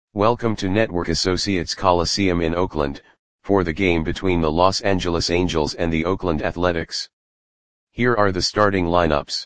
Welcome to Network Associates Coliseum in Oakland, for the game between the Los Angeles Angels and the Oakland Athletics. Here are the starting lineups.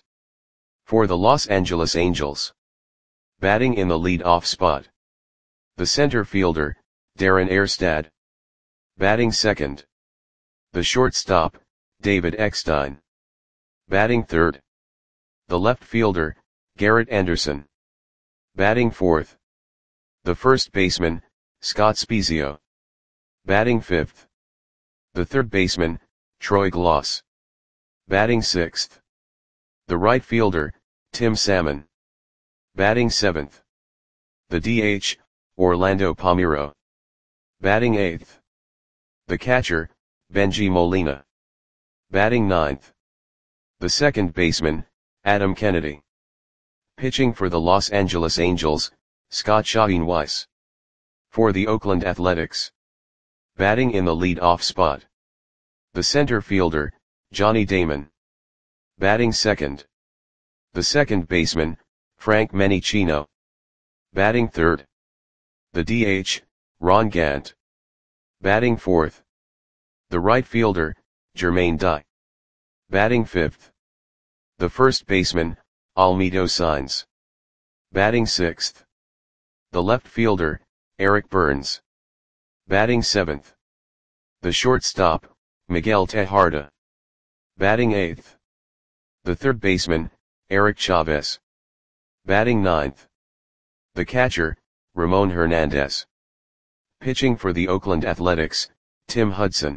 For the Los Angeles Angels. Batting in the lead-off spot. The center fielder, Darren Erstad. Batting second. The shortstop, David Eckstein. Batting third. The left fielder, Garrett Anderson. Batting fourth. The first baseman, Scott Spiezio. Batting fifth. The third baseman, Troy Glaus. Batting sixth. The right fielder, Tim Salmon. Batting seventh. The DH, Orlando Palmeiro. Batting eighth. The catcher, Bengie Molina. Batting ninth. The second baseman, Adam Kennedy. Pitching for the Los Angeles Angels, Scott Shaheen Weiss. For the Oakland Athletics. Batting in the lead-off spot. The center fielder, Johnny Damon. Batting second. The second baseman, Frank Menechino. Batting third. The DH, Ron Gant. Batting fourth. The right fielder, Jermaine Dye. Batting fifth. The first baseman, Almedo Saenz. Batting sixth. The left fielder, Eric Burns. Batting seventh. The shortstop, Miguel Tejada. Batting eighth. The third baseman, Eric Chavez. Batting ninth. The catcher, Ramon Hernandez. Pitching for the Oakland Athletics, Tim Hudson.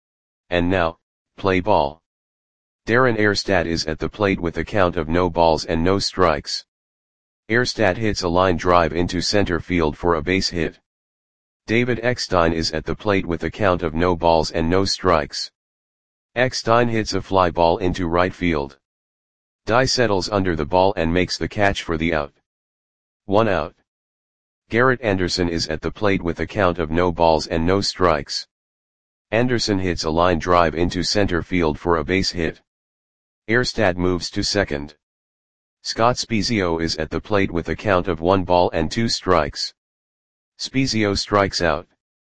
And now, play ball. Darren Erstad is at the plate with a count of no balls and no strikes. Erstad hits a line drive into center field for a base hit. David Eckstein is at the plate with a count of no balls and no strikes. Eckstein hits a fly ball into right field. Dye settles under the ball and makes the catch for the out. 1 out. Garrett Anderson is at the plate with a count of no balls and no strikes. Anderson hits a line drive into center field for a base hit. Erstad moves to second. Scott Spiezio is at the plate with a count of 1 ball and 2 strikes. Spiezio strikes out.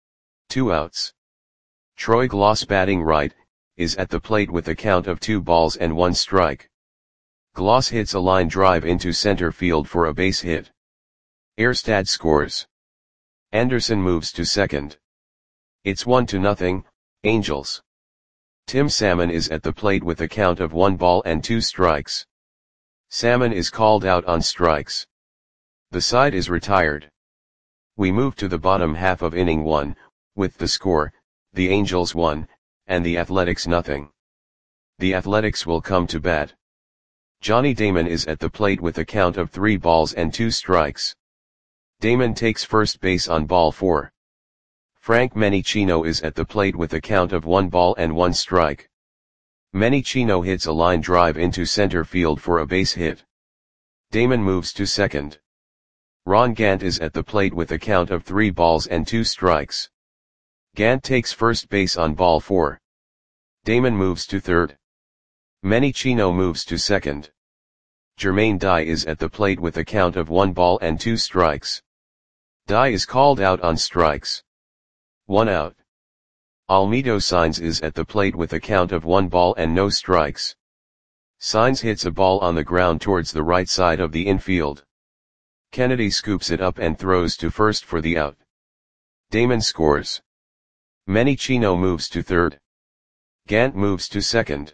2 outs. Troy Glaus, batting right, is at the plate with a count of 2 balls and 1 strike. Glaus hits a line drive into center field for a base hit. Erstad scores. Anderson moves to second. It's 1-0, Angels. Tim Salmon is at the plate with a count of 1 ball and 2 strikes. Salmon is called out on strikes. The side is retired. We move to the bottom half of inning 1, with the score, the Angels 1, and the Athletics 0. The Athletics will come to bat. Johnny Damon is at the plate with a count of 3 balls and 2 strikes. Damon takes first base on ball 4. Frank Menechino is at the plate with a count of 1 ball and 1 strike. Menechino hits a line drive into center field for a base hit. Damon moves to second. Ron Gant is at the plate with a count of 3 balls and 2 strikes. Gant takes first base on ball 4. Damon moves to third. Menechino moves to second. Jermaine Dye is at the plate with a count of 1 ball and 2 strikes. Dye is called out on strikes. 1 out. Almedo Saenz is at the plate with a count of 1 ball and no strikes. Saenz hits a ball on the ground towards the right side of the infield. Kennedy scoops it up and throws to first for the out. Damon scores. Menechino moves to third. Gant moves to second.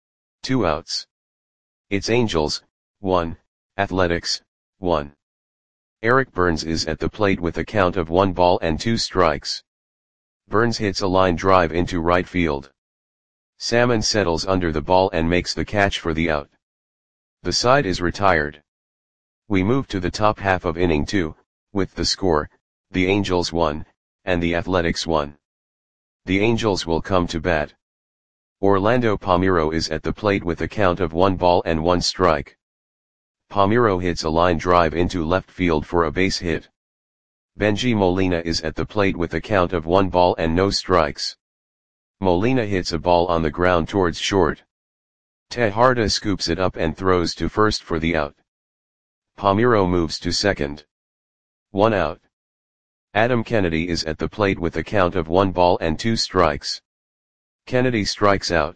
2 outs. It's Angels 1, Athletics 1. Eric Burns is at the plate with a count of 1 ball and 2 strikes. Burns hits a line drive into right field. Salmon settles under the ball and makes the catch for the out. The side is retired. We move to the top half of inning 2, with the score, the Angels 1, and the Athletics 1. The Angels will come to bat. Orlando Palmeiro is at the plate with a count of 1 ball and 1 strike. Palmeiro hits a line drive into left field for a base hit. Bengie Molina is at the plate with a count of 1 ball and no strikes. Molina hits a ball on the ground towards short. Tejada scoops it up and throws to first for the out. Palmeiro moves to second. 1 out. Adam Kennedy is at the plate with a count of 1 ball and 2 strikes. Kennedy strikes out.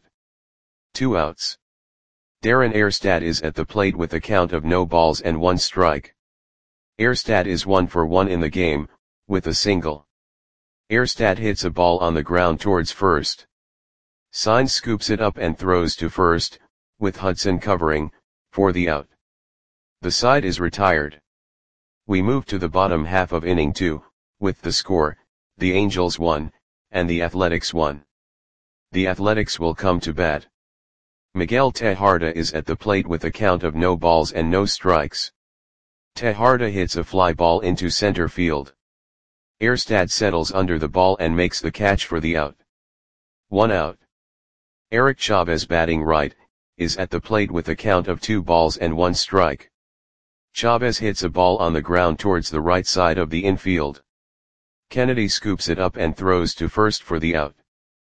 2 outs. Darren Erstad is at the plate with a count of no balls and 1 strike. Erstad is 1 for 1 in the game, with a single. Erstad hits a ball on the ground towards first. Saenz scoops it up and throws to first, with Hudson covering, for the out. The side is retired. We move to the bottom half of inning 2, with the score, the Angels 1, and the Athletics 1. The Athletics will come to bat. Miguel Tejada is at the plate with a count of no balls and no strikes. Tejada hits a fly ball into center field. Erstad settles under the ball and makes the catch for the out. 1 out. Eric Chavez, batting right, is at the plate with a count of 2 balls and 1 strike. Chavez hits a ball on the ground towards the right side of the infield. Kennedy scoops it up and throws to first for the out.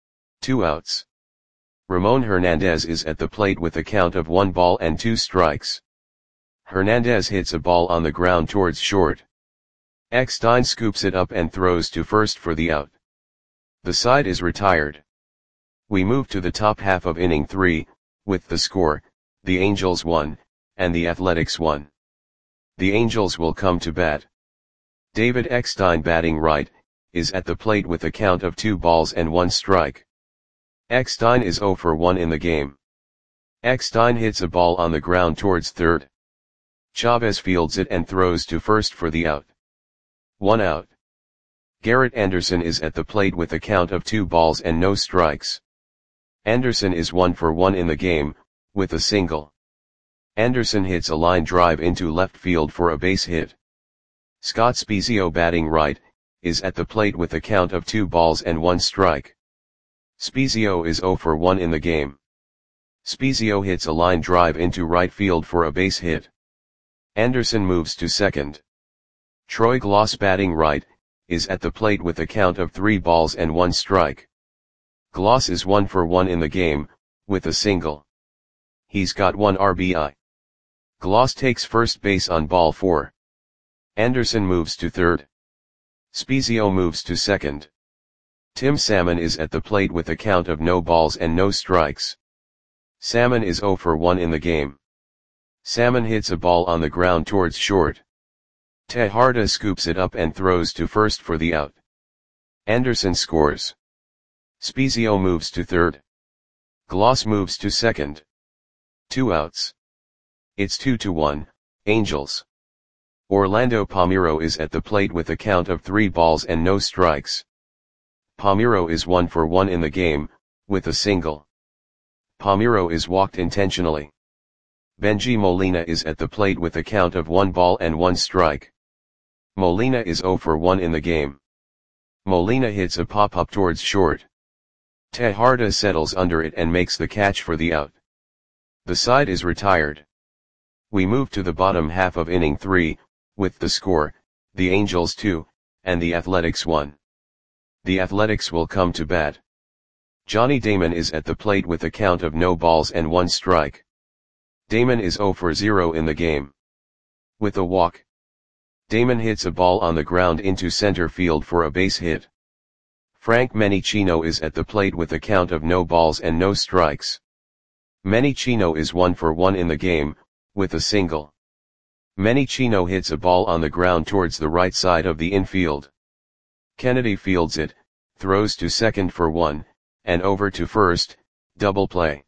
2 outs. Ramon Hernandez is at the plate with a count of 1 ball and 2 strikes. Hernandez hits a ball on the ground towards short. Eckstein scoops it up and throws to first for the out. The side is retired. We move to the top half of inning 3, with the score, the Angels 1, and the Athletics 1. The Angels will come to bat. David Eckstein, batting right, is at the plate with a count of 2 balls and 1 strike. Eckstein is 0 for 1 in the game. Eckstein hits a ball on the ground towards third. Chavez fields it and throws to first for the out. 1 out. Garrett Anderson is at the plate with a count of 2 balls and no strikes. Anderson is 1 for 1 in the game, with a single. Anderson hits a line drive into left field for a base hit. Scott Spiezio, batting right, is at the plate with a count of 2 balls and 1 strike. Spiezio is 0 for 1 in the game. Spiezio hits a line drive into right field for a base hit. Anderson moves to second. Troy Glaus, batting right, is at the plate with a count of 3 balls and 1 strike. Glaus is 1 for 1 in the game, with a single. He's got 1 RBI. Glaus takes first base on ball 4. Anderson moves to third. Spiezio moves to second. Tim Salmon is at the plate with a count of no balls and no strikes. Salmon is 0 for 1 in the game. Salmon hits a ball on the ground towards short. Tejada scoops it up and throws to first for the out. Anderson scores. Spiezio moves to third. Glaus moves to second. 2 outs. It's 2-1, Angels. Orlando Palmeiro is at the plate with a count of 3 balls and no strikes. Palmeiro is 1 for 1 in the game, with a single. Palmeiro is walked intentionally. Benji Molina is at the plate with a count of 1 ball and 1 strike. Molina is 0 for 1 in the game. Molina hits a pop-up towards short. Tejada settles under it and makes the catch for the out. The side is retired. We move to the bottom half of inning 3, with the score, the Angels 2, and the Athletics 1. The Athletics will come to bat. Johnny Damon is at the plate with a count of no balls and 1 strike. Damon is 0 for 0 in the game. With a walk. Damon hits a ball on the ground into center field for a base hit. Frank Menichino is at the plate with a count of no balls and no strikes. Menichino is 1 for 1 in the game, with a single. Menichino hits a ball on the ground towards the right side of the infield. Kennedy fields it, throws to second for 1, and over to first, double play.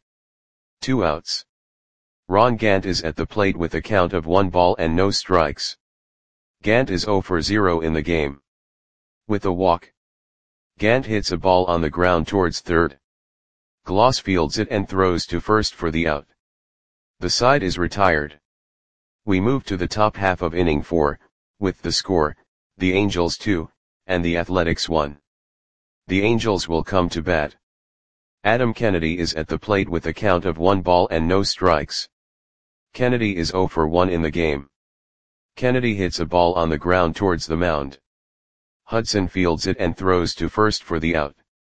2 outs. Ron Gant is at the plate with a count of 1 ball and no strikes. Gant is 0 for 0 in the game. With a walk. Gant hits a ball on the ground towards third. Glaus fields it and throws to first for the out. The side is retired. We move to the top half of inning 4, with the score, the Angels 2, and the Athletics 1. The Angels will come to bat. Adam Kennedy is at the plate with a count of 1 ball and no strikes. Kennedy is 0 for 1 in the game. Kennedy hits a ball on the ground towards the mound. Hudson fields it and throws to first for the out.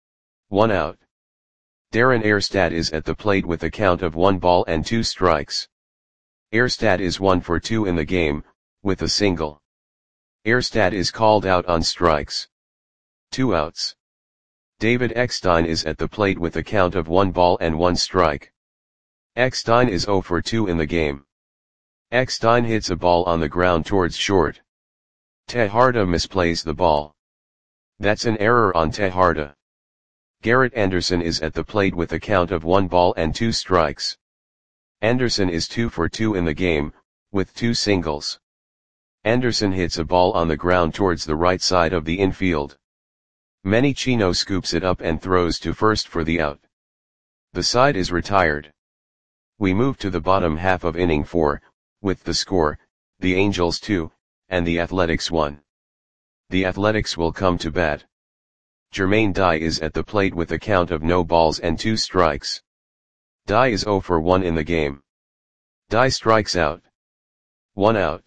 1 out. Darren Erstad is at the plate with a count of 1 ball and 2 strikes. Erstad is 1 for 2 in the game, with a single. Erstad is called out on strikes. 2 outs. David Eckstein is at the plate with a count of 1 ball and 1 strike. Eckstein is 0 for 2 in the game. Eckstein hits a ball on the ground towards short. Tejada misplays the ball. That's an error on Tejada. Garrett Anderson is at the plate with a count of 1 ball and 2 strikes. Anderson is 2 for 2 in the game, with 2 singles. Anderson hits a ball on the ground towards the right side of the infield. Manny Chino scoops it up and throws to first for the out. The side is retired. We move to the bottom half of inning 4, with the score, the Angels 2, and the Athletics 1. The Athletics will come to bat. Jermaine Dye is at the plate with a count of no balls and 2 strikes. Dye is 0 for 1 in the game. Dye strikes out. 1 out.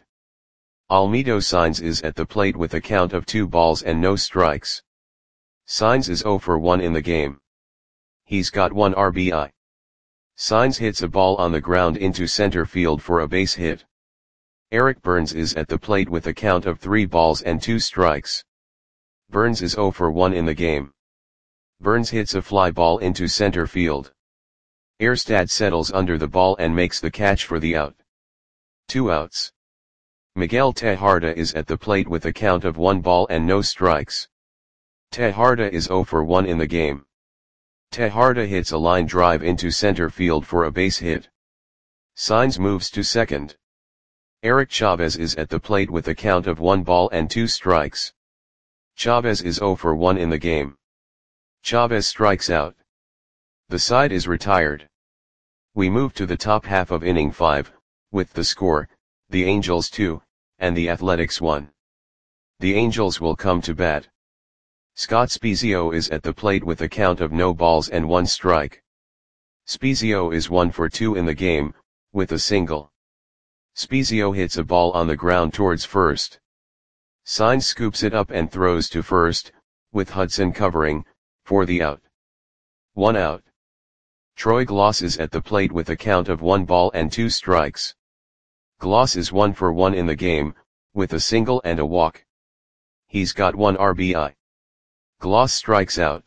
Almedo Saenz is at the plate with a count of 2 balls and no strikes. Saenz is 0 for 1 in the game. He's got 1 RBI. Saenz hits a ball on the ground into center field for a base hit. Eric Burns is at the plate with a count of 3 balls and 2 strikes. Burns is 0 for 1 in the game. Burns hits a fly ball into center field. Erstad settles under the ball and makes the catch for the out. 2 outs. Miguel Tejada is at the plate with a count of 1 ball and no strikes. Tejada is 0 for 1 in the game. Tejada hits a line drive into center field for a base hit. Saenz moves to second. Eric Chavez is at the plate with a count of 1 ball and 2 strikes. Chavez is 0 for 1 in the game. Chavez strikes out. The side is retired. We move to the top half of inning 5, with the score, the Angels 2, and the Athletics 1. The Angels will come to bat. Scott Spiezio is at the plate with a count of no balls and 1 strike. Spiezio is 1 for 2 in the game, with a single. Spiezio hits a ball on the ground towards first. Saenz scoops it up and throws to first, with Hudson covering, for the out. 1 out. Troy Gloss is at the plate with a count of 1 ball and 2 strikes. Gloss is 1 for 1 in the game, with a single and a walk. He's got 1 RBI. Gloss strikes out.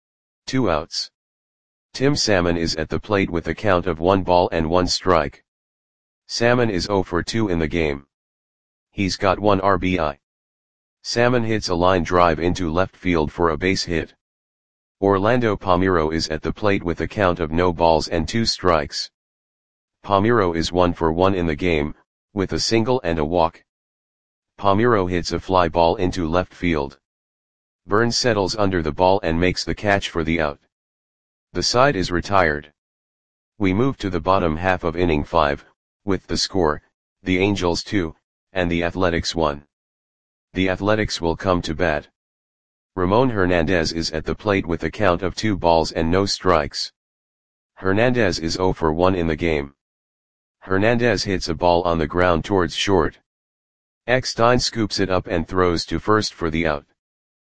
2 outs. Tim Salmon is at the plate with a count of 1 ball and 1 strike. Salmon is 0 for 2 in the game. He's got 1 RBI. Salmon hits a line drive into left field for a base hit. Orlando Palmeiro is at the plate with a count of no balls and 2 strikes. Palmeiro is 1 for 1 in the game, with a single and a walk. Palmeiro hits a fly ball into left field. Burns settles under the ball and makes the catch for the out. The side is retired. We move to the bottom half of inning 5, with the score, the Angels 2, and the Athletics 1. The Athletics will come to bat. Ramon Hernandez is at the plate with a count of 2 balls and no strikes. Hernandez is 0 for 1 in the game. Hernandez hits a ball on the ground towards short. Eckstein scoops it up and throws to first for the out.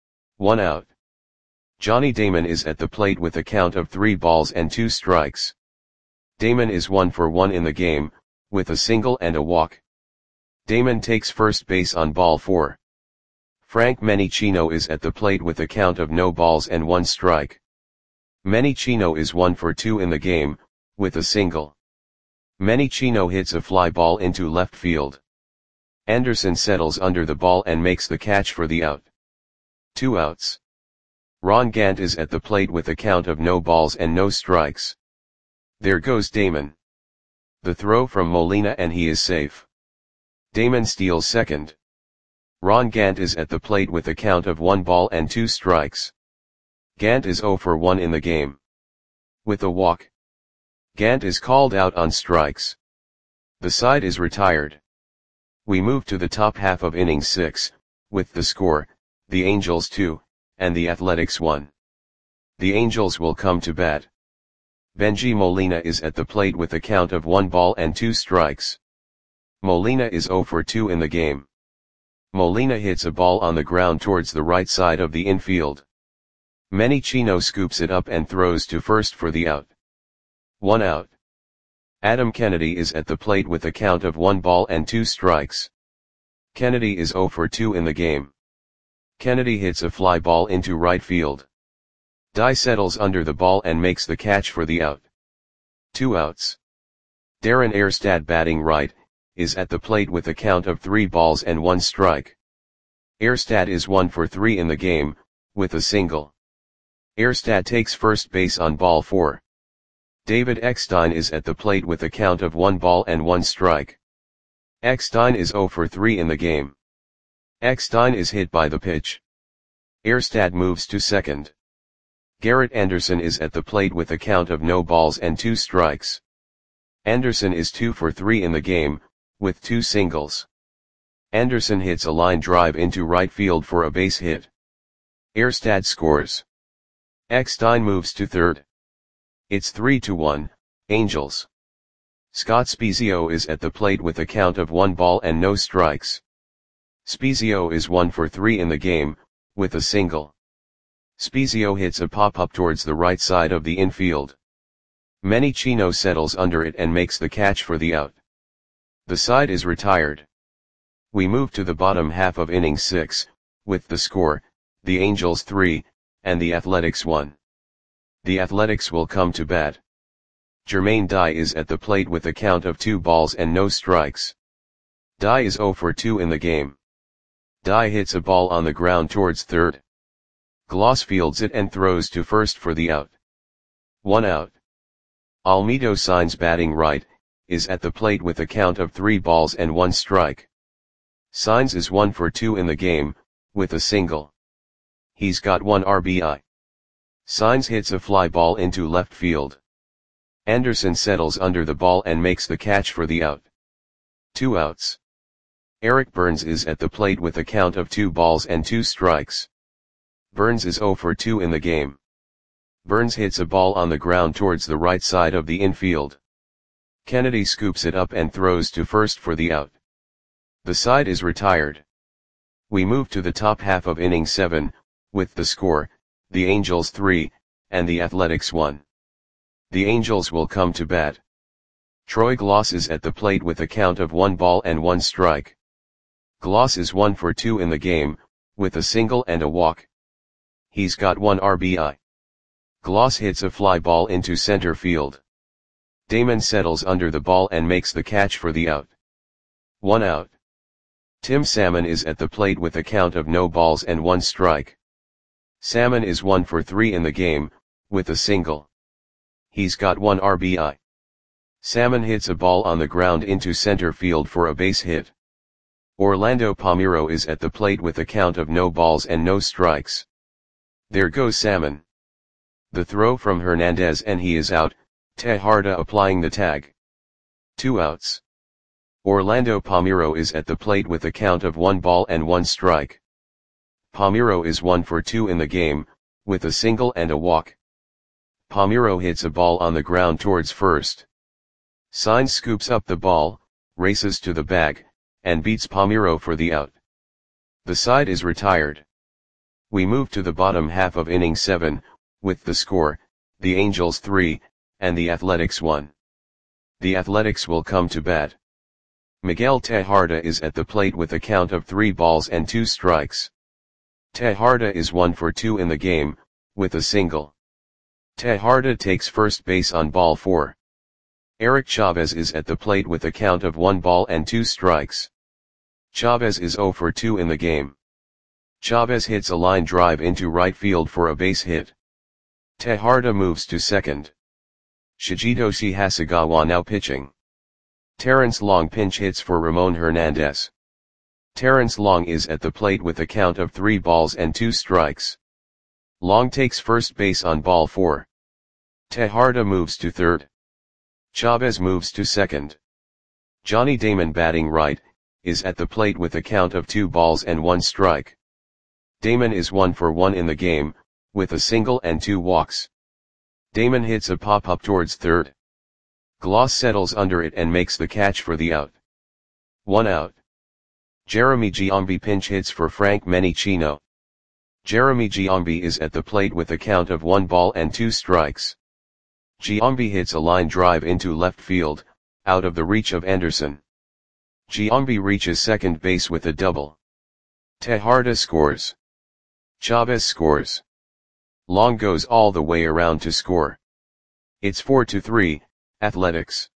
1 out. Johnny Damon is at the plate with a count of 3 balls and 2 strikes. Damon is 1 for 1 in the game, with a single and a walk. Damon takes first base on ball 4. Frank Menichino is at the plate with a count of no balls and 1 strike. Menichino is 1 for 2 in the game, with a single. Menichino hits a fly ball into left field. Anderson settles under the ball and makes the catch for the out. 2 outs. Ron Gant is at the plate with a count of no balls and no strikes. There goes Damon. The throw from Molina and he is safe. Damon steals second. Ron Gant is at the plate with a count of 1 ball and 2 strikes. Gant is 0 for 1 in the game. With a walk. Gant is called out on strikes. The side is retired. We move to the top half of inning 6, with the score, the Angels 2, and the Athletics 1. The Angels will come to bat. Benji Molina is at the plate with a count of 1 ball and 2 strikes. Molina is 0 for 2 in the game. Molina hits a ball on the ground towards the right side of the infield. Menichino scoops it up and throws to first for the out. 1 out. Adam Kennedy is at the plate with a count of 1 ball and 2 strikes. Kennedy is 0 for 2 in the game. Kennedy hits a fly ball into right field. Dye settles under the ball and makes the catch for the out. 2 outs. Darren Erstad, batting right, is at the plate with a count of 3 balls and 1 strike. Erstad is 1 for 3 in the game, with a single. Erstad takes first base on ball 4. David Eckstein is at the plate with a count of 1 ball and 1 strike. Eckstein is 0 for 3 in the game. Eckstein is hit by the pitch. Erstad moves to second. Garrett Anderson is at the plate with a count of no balls and 2 strikes. Anderson is 2 for 3 in the game, with 2 singles. Anderson hits a line drive into right field for a base hit. Erstad scores. Eckstein moves to third. It's 3-1, Angels. Scott Spiezio is at the plate with a count of 1 ball and no strikes. Spiezio is 1 for 3 in the game, with a single. Spiezio hits a pop-up towards the right side of the infield. Manny Chino settles under it and makes the catch for the out. The side is retired. We move to the bottom half of inning 6, with the score, the Angels 3, and the Athletics 1. The Athletics will come to bat. Jermaine Dye is at the plate with a count of 2 balls and no strikes. Dye is 0 for 2 in the game. Dye hits a ball on the ground towards third. Gloss fields it and throws to first for the out. 1 out. Almedo Saenz, batting right, is at the plate with a count of 3 balls and 1 strike. Saenz is 1 for 2 in the game, with a single. He's got 1 RBI. Saenz hits a fly ball into left field. Anderson settles under the ball and makes the catch for the out. 2 outs. Eric Burns is at the plate with a count of 2 balls and 2 strikes. Burns is 0 for 2 in the game. Burns hits a ball on the ground towards the right side of the infield. Kennedy scoops it up and throws to first for the out. The side is retired. We move to the top half of inning 7, with the score, the Angels 3, and the Athletics 1. The Angels will come to bat. Troy Gloss is at the plate with a count of 1 ball and 1 strike. Gloss is 1 for 2 in the game, with a single and a walk. He's got 1 RBI. Gloss hits a fly ball into center field. Damon settles under the ball and makes the catch for the out. 1 out. Tim Salmon is at the plate with a count of no balls and 1 strike. Salmon is 1 for 3 in the game, with a single. He's got 1 RBI. Salmon hits a ball on the ground into center field for a base hit. Orlando Palmeiro is at the plate with a count of no balls and no strikes. There goes Salmon. The throw from Hernandez and he is out, Tejada applying the tag. 2 outs. Orlando Palmeiro is at the plate with a count of 1 ball and 1 strike. Palmeiro is 1 for 2 in the game, with a single and a walk. Palmeiro hits a ball on the ground towards first. Saenz scoops up the ball, races to the bag, and beats Palmeiro for the out. The side is retired. We move to the bottom half of inning 7, with the score, the Angels 3, and the Athletics 1. The Athletics will come to bat. Miguel Tejada is at the plate with a count of 3 balls and 2 strikes. Tejada is 1 for 2 in the game, with a single. Tejada takes first base on ball 4. Eric Chavez is at the plate with a count of 1 ball and 2 strikes. Chavez is 0 for 2 in the game. Chavez hits a line drive into right field for a base hit. Tejada moves to second. Shigetoshi Hasegawa now pitching. Terrence Long pinch hits for Ramon Hernandez. Terrence Long is at the plate with a count of 3 balls and 2 strikes. Long takes first base on ball 4. Tejada moves to third. Chavez moves to second. Johnny Damon, batting right, is at the plate with a count of 2 balls and 1 strike. Damon is 1 for 1 in the game, with a single and 2 walks. Damon hits a pop-up towards third. Gloss settles under it and makes the catch for the out. 1 out. Jeremy Giambi pinch hits for Frank Menechino. Jeremy Giambi is at the plate with a count of 1 ball and 2 strikes. Giambi hits a line drive into left field, out of the reach of Anderson. Giambi reaches second base with a double. Tejada scores. Chavez scores. Long goes all the way around to score. It's 4-3, Athletics.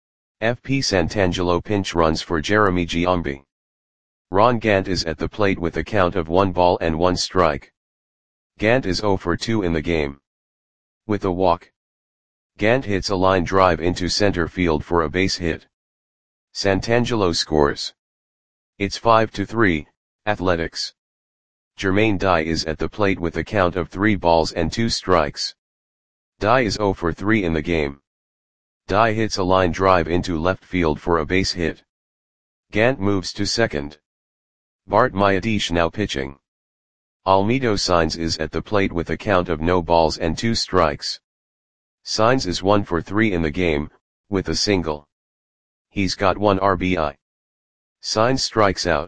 FP Santangelo pinch runs for Jeremy Giambi. Ron Gant is at the plate with a count of 1 ball and 1 strike. Gant is 0 for 2 in the game. With a walk, Gant hits a line drive into center field for a base hit. Santangelo scores. It's 5-3, Athletics. Jermaine Dye is at the plate with a count of 3 balls and 2 strikes. Dye is 0 for 3 in the game. Dye hits a line drive into left field for a base hit. Gant moves to second. Bart Mayadish now pitching. Almedo Sainz is at the plate with a count of no balls and 2 strikes. Sainz is 1 for 3 in the game, with a single. He's got 1 RBI. Sainz strikes out.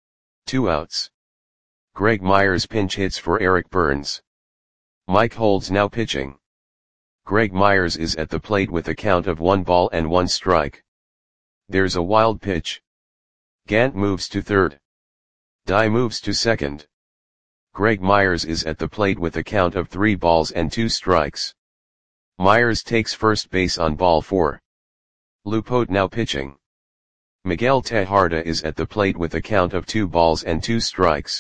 2 outs. Greg Myers pinch hits for Eric Burns. Mike Holds now pitching. Greg Myers is at the plate with a count of 1 ball and 1 strike. There's a wild pitch. Gant moves to third. Dye moves to second. Greg Myers is at the plate with a count of 3 balls and 2 strikes. Myers takes first base on ball 4. Lupote now pitching. Miguel Tejada is at the plate with a count of 2 balls and 2 strikes.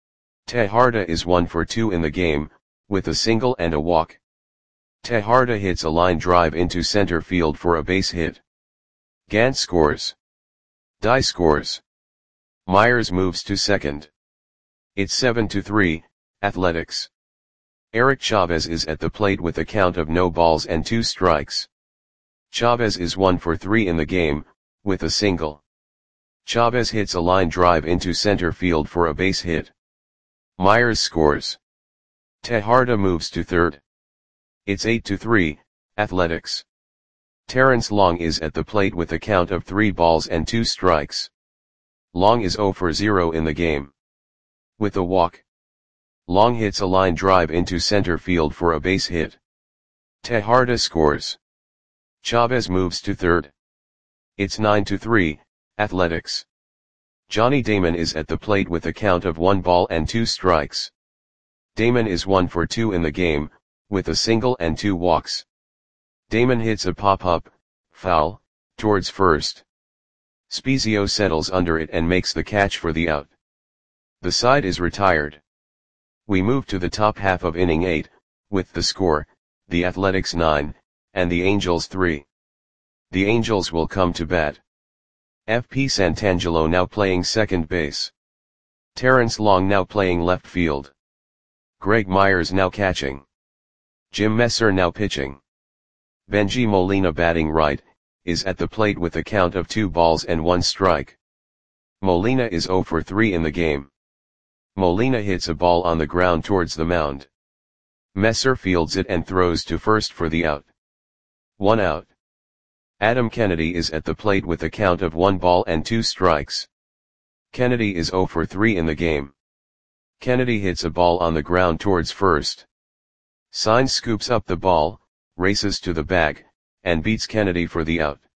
Tejada is 1 for 2 in the game, with a single and a walk. Tejada hits a line drive into center field for a base hit. Gant scores. Dye scores. Myers moves to second. It's 7-3, Athletics. Eric Chavez is at the plate with a count of no balls and 2 strikes. Chavez is 1 for 3 in the game, with a single. Chavez hits a line drive into center field for a base hit. Myers scores. Tejada moves to third. It's 8-3, Athletics. Terrence Long is at the plate with a count of 3 balls and 2 strikes. Long is 0 for 0 in the game. With a walk, Long hits a line drive into center field for a base hit. Tejada scores. Chavez moves to third. It's 9-3, Athletics. Johnny Damon is at the plate with a count of 1 ball and 2 strikes. Damon is 1 for 2 in the game, with a single and 2 walks. Damon hits a pop-up, foul, towards first. Spezio settles under it and makes the catch for the out. The side is retired. We move to the top half of inning 8, with the score, the Athletics 9, and the Angels 3. The Angels will come to bat. FP Santangelo now playing second base. Terrence Long now playing left field. Greg Myers now catching. Jim Messer now pitching. Benji Molina batting right, is at the plate with a count of 2 balls and 1 strike. Molina is 0 for 3 in the game. Molina hits a ball on the ground towards the mound. Messer fields it and throws to first for the out. 1 out. Adam Kennedy is at the plate with a count of 1 ball and 2 strikes. Kennedy is 0 for 3 in the game. Kennedy hits a ball on the ground towards first. Sainz scoops up the ball, races to the bag, and beats Kennedy for the out.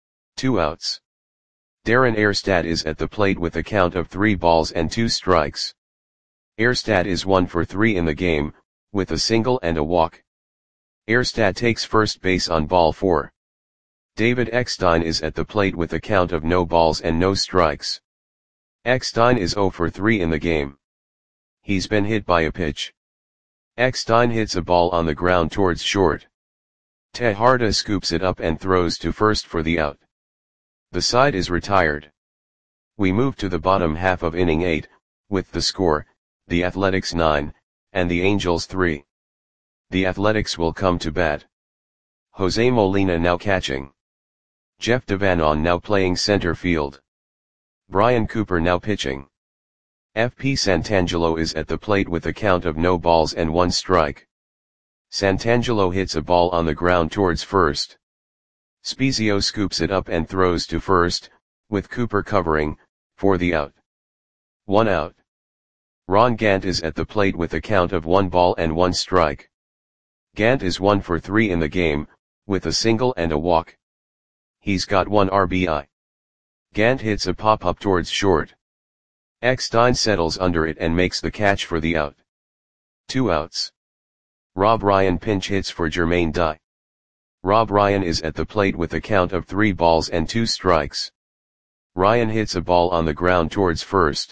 2 outs. Darren Erstad is at the plate with a count of 3 balls and 2 strikes. Erstad is 1 for 3 in the game, with a single and a walk. Erstad takes first base on ball 4. David Eckstein is at the plate with a count of no balls and no strikes. Eckstein is 0 for 3 in the game. He's been hit by a pitch. Eckstein hits a ball on the ground towards short. Tejada scoops it up and throws to first for the out. The side is retired. We move to the bottom half of inning 8, with the score, the Athletics 9, and the Angels 3. The Athletics will come to bat. Jose Molina now catching. Jeff Devanon now playing center field. Brian Cooper now pitching. FP Santangelo is at the plate with a count of no balls and 1 strike. Santangelo hits a ball on the ground towards first. Spezio scoops it up and throws to first, with Cooper covering, for the out. 1 out. Ron Gant is at the plate with a count of 1 ball and 1 strike. Gant is 1 for 3 in the game, with a single and a walk. He's got 1 RBI. Gant hits a pop-up towards short. Eckstein settles under it and makes the catch for the out. 2 outs. Rob Ryan pinch hits for Jermaine Dye. Rob Ryan is at the plate with a count of 3 balls and 2 strikes. Ryan hits a ball on the ground towards first.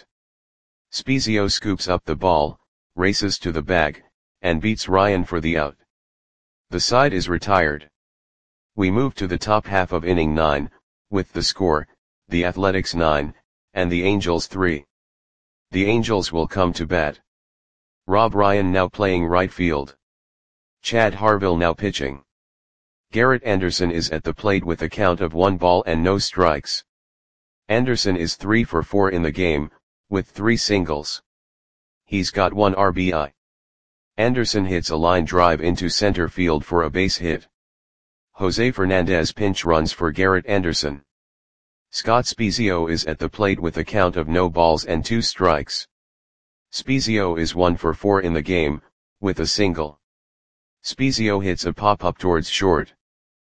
Spezio scoops up the ball, races to the bag, and beats Ryan for the out. The side is retired. We move to the top half of inning 9, with the score, the Athletics 9, and the Angels 3. The Angels will come to bat. Rob Ryan now playing right field. Chad Harville now pitching. Garrett Anderson is at the plate with a count of 1 ball and no strikes. Anderson is 3 for 4 in the game, with 3 singles. He's got 1 RBI. Anderson hits a line drive into center field for a base hit. Jose Fernandez pinch runs for Garrett Anderson. Scott Spezio is at the plate with a count of no balls and 2 strikes. Spezio is 1 for 4 in the game, with a single. Spezio hits a pop-up towards short.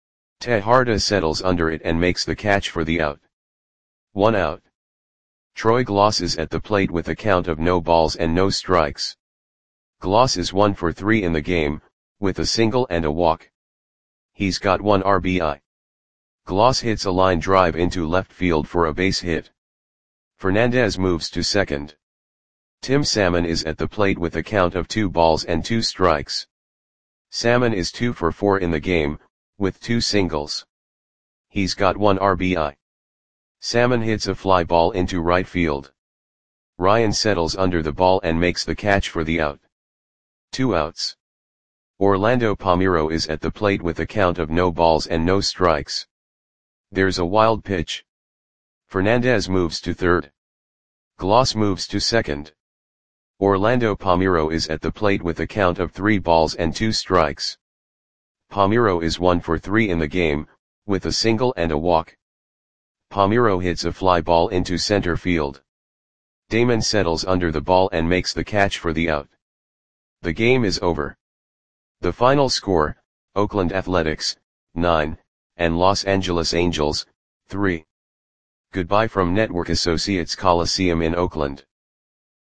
Tejada settles under it and makes the catch for the out. 1 out. Troy Gloss is at the plate with a count of no balls and no strikes. Gloss is 1 for 3 in the game, with a single and a walk. He's got 1 RBI. Gloss hits a line drive into left field for a base hit. Fernandez moves to second. Tim Salmon is at the plate with a count of 2 balls and 2 strikes. Salmon is 2 for 4 in the game, with 2 singles. He's got 1 RBI. Salmon hits a fly ball into right field. Ryan settles under the ball and makes the catch for the out. 2 outs. Orlando Palmeiro is at the plate with a count of no balls and no strikes. There's a wild pitch. Fernandez moves to third. Gloss moves to second. Orlando Palmeiro is at the plate with a count of 3 balls and 2 strikes. Palmeiro is 1 for 3 in the game, with a single and a walk. Palmeiro hits a fly ball into center field. Damon settles under the ball and makes the catch for the out. The game is over. The final score, Oakland Athletics, 9, and Los Angeles Angels, 3. Goodbye from Network Associates Coliseum in Oakland.